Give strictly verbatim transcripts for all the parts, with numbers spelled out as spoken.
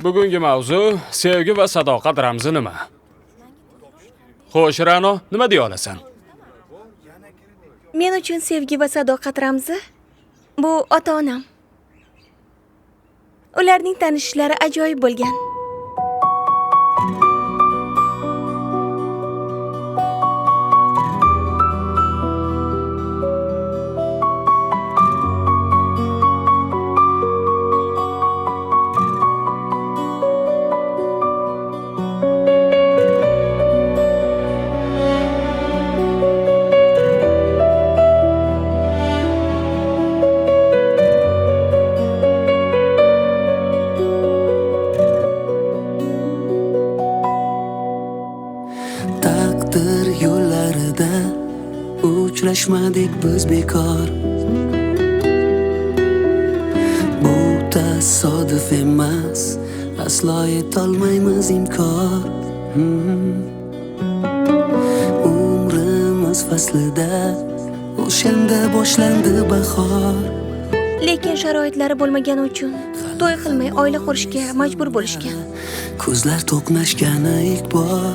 Bugungi mavzu sevgi va sadoqat ramzi nima? Xo'sh, Ra'no, nima deya olasan? Men uchun sevgi va sadoqat ramzi bu ota-onam. Ularning tanishishlari ajoyib bo'lgan. Uchrashmadik biz bekor. Bu tasodif emas, aslo etolmaymiz inkor. hmm. Umrimiz faslida o'shanda boshlandi bahor. Lekin sharoitlari bo'lmagani uchun to'y qilmay oila qurishga majbur bo'lishgan. Ko'zlar to'qnashgani ilk bor.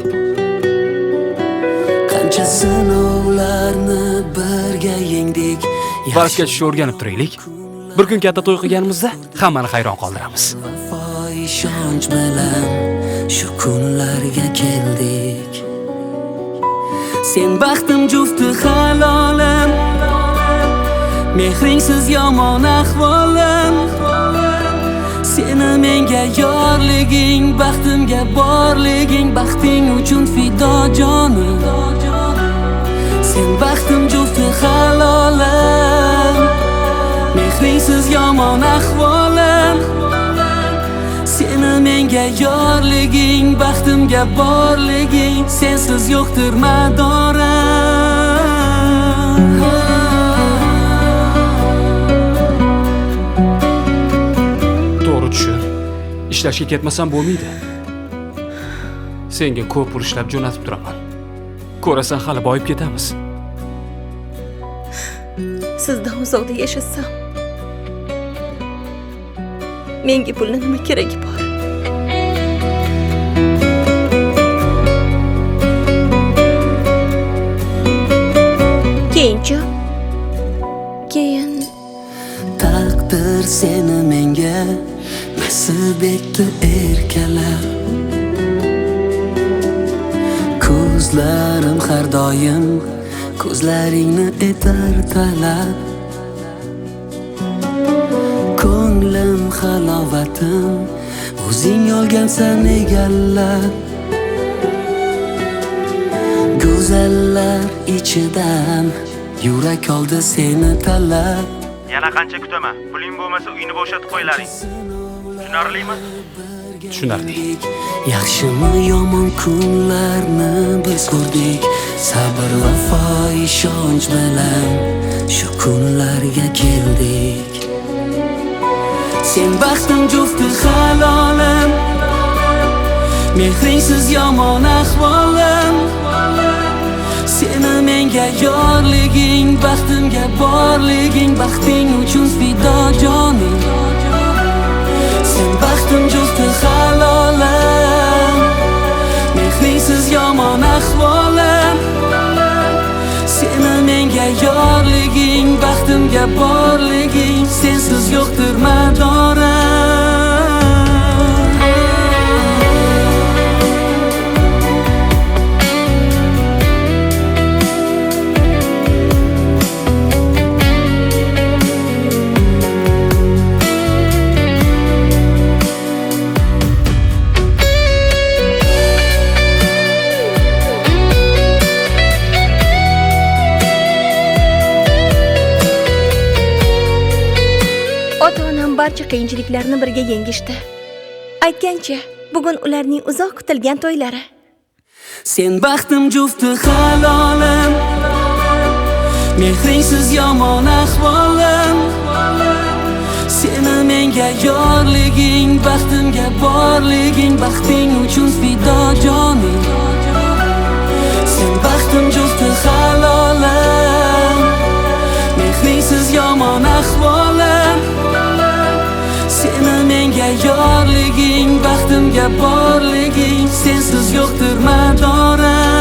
Qancha sinovlarni birga yengdik. Varsga tushishni o'rganib turaylik. Bir kun katta to'y qilganimizda hammani hayron qoldiramiz. Vafo ishonch bilan shu kunlarga keldik. Sen baxtim jufti halolim, mehringsiz yomon ahvolim. Seni menga yorliging, baxtimga borliging, baxting uchun fido jonim. Sen baxtim jufti halolim, mehringsiz yomon ahvolim. Seni menga yorliging, baxtimga borliging, sensiz yo'qdir madorim. To'g'ri tushun. Ishlashga ketmasam bo'lmaydi. Senga ko'p pul ishlab jo'natib turaman. Ko'rasan hali boyib ketamiz. Sizdan uzoqda yashasam, menga pulni nima keragi bor? Keyinchi? Keyin Taqdir seni menga nasib etdi erkalab. Ko'zlarim har doim ko'zlaringni etar talab. Ko'nglim halovatim o'zing olgansan egallab. Go'zallar ichidan yurak oldi seni talab. Yana qancha kutaman? Puling bo'lmasa uyni bo'shatib qo'ylaring. Tushunarlimi? Tushunarli. Yaxshimi yomon kunlarni biz ko'rdik. Sabr vafo ishonch bilan shu kunlarga keldik. Sen baxtim jufti halolim, mehringsiz yomon ahvolim. Seni menga yorliging, baxtimga borliging, baxting uchun fido jonim. Sen baxtim jufti halolim, mehringsiz yomon ahvolim. Seni menga yorliging, baxtimga borliging, sensiz yo'qdir madorim. ota-onam barcha qiyinchiliklarni birga yengishdi. Aytgancha, bugun ularning uzoq kutilgan to'ylari. Sen baxtim jufti halolim, mehringsiz yomon ahvolim. Seni menga yorliging, baxtimga borliging, baxting uchun fido jonim. Sen baxtim jufti halolim, mehringsiz yomon ahvolim. Seni menga yor yorliging, baxtimga borliging, sensiz yo'qdir madorim.